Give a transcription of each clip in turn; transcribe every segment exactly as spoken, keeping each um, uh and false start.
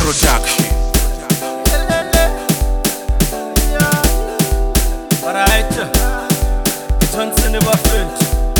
Production. Alright, Johnson Buffett.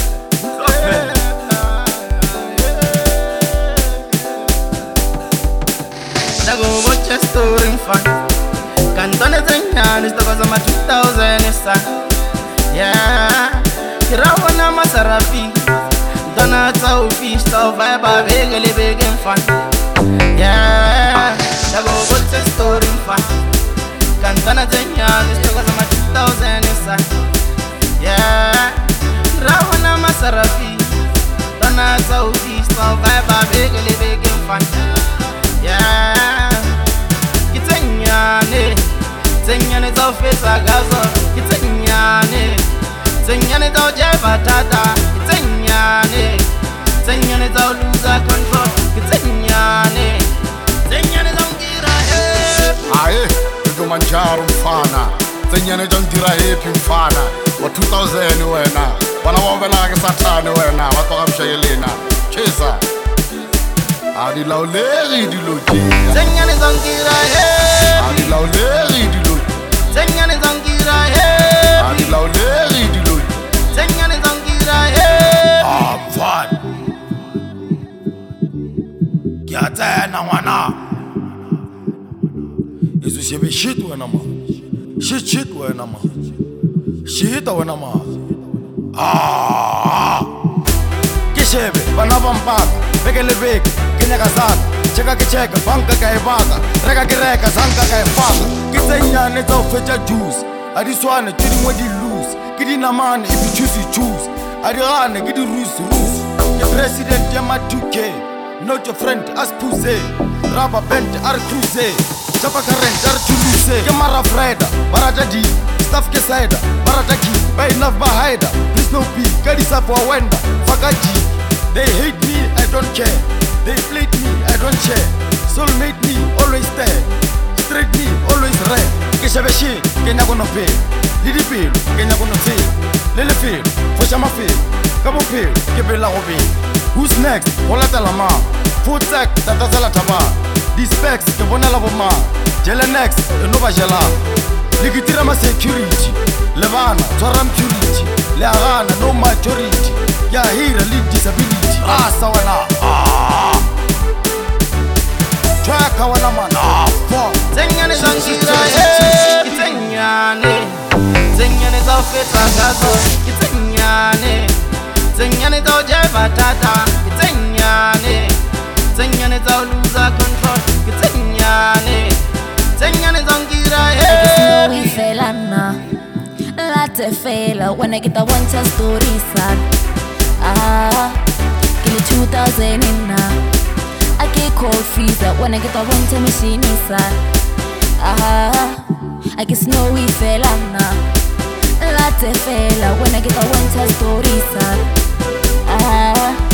Dago watch a story fun. Cantone Zenyan is the cause of my two thousand isa. Yeah, Kirawana Masarafi. Dona Tau fish, Tau Vibe, Begele Begin fun. Yeah, Dago watch a story fun. Cantone Zenyan is the cause of my two thousand isa. Yeah, Kirawana Masarafi. Dona Tau fish, Tau Vibe, Begele Begin fun. Yeah, Kitanyane, Tanyane to fesa gazo, Kitanyane, Tanyane to jeva tata, Kitanyane, Tanyane to lose control, Kitanyane, Tanyane to gira he. Aye, you manjaro mfana, Tanyane to gira he pimfana, wa two thousand wena, wana wabela ke satane wena, wa to amshayelena, chesa. Adi lauleri di loji. Tanyane to gira he. Adi lauleri di loji. Tanyane to gira he. Adi lauleri di loji. Tanyane to gira he. Ah, fun. Kiata na wana. Isu shebe shit wena ma. Shit shit wena ma. Shit wena ma. Ah. Kishebe bana bampak. Begele beg. Kinyaka sana, cheka kicheka, banka ka ibaka, reka kireka, zanka ka ifaka. Kitanyane to fecha juice, adiswane chudi mwedi lose. Kidi na mane if you choose you choose. Adirane kidi ruse ruse. The president yama two K, not your friend as puze. Raba bent ar cruise, chapa current ar chuluse. Kemara freda, barata di, staff kesaida, barata ki, bay naf bahaida. Please no be, kadi sapo wenda, fakaji. They hate me, I don't care. They played me, I don't share. Soulmate me, always there. Straight me, always rare. Keshabe shit, kenya gonna pay. Lidi pay, kenya gonna pay. Lele pay, foshama pay. Kabo pay, kebela obe. Who's next? Wala talama. Food tech, tatazala taba. These specs, kebona la boma. Jele next, nova jela. Ligitira ma security. Levana, toram purity. Leagana, no majority. Ya hira, lead disability. Rasa wana. Ah. Chaka wana mana fuck. Tanyane to gira he. Kitanyane, Tanyane to fesa gazo, Kitanyane, Tanyane to jeva tata, Kitanyane, Tanyane to lose control, Kitanyane, Tanyane to gira he. I guess no we fell na, latte fail when I get a one chance story sad. Ah, kill it two thousand in na. I get cold freezer when I get a winter machine inside. Ah, I get snowy fella now. Latte fella when I get a winter story inside. Ah.